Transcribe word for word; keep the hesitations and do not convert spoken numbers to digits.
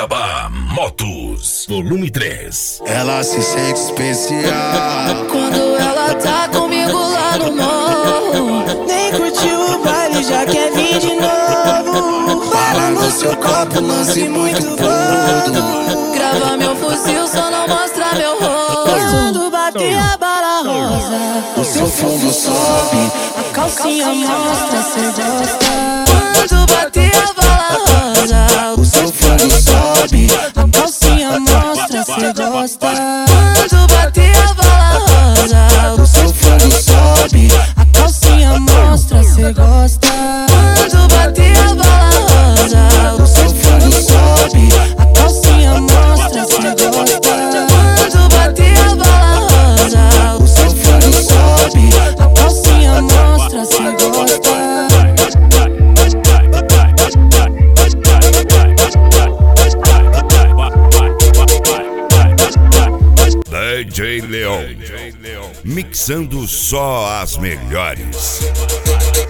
Cuiabá Motos, volume três. Ela se sente especial quando ela tá comigo lá no morro. Nem curtiu o baile, já quer vir de novo. Fala no seu copo, lance muito gordo. Grava meu fuzil, só não mostra meu rosto. Quando bater a bala rosa, o seu fundo sobe, a calcinha mostra, cê gosta. Quando bater a bala rosa, o seu fundo sobe, a calcinha mostra, cê gosta. Quando bater a bala rosa, o seu fundo sobe, a calcinha mostra, cê gosta. Quando bater a bala rosa, o seu fundo sobe, a calcinha mostra, cê gosta. Quando bater a bala rosa, o seu fundo sobe, a calcinha mostra, cê gosta. D J Leon, mixando só as melhores.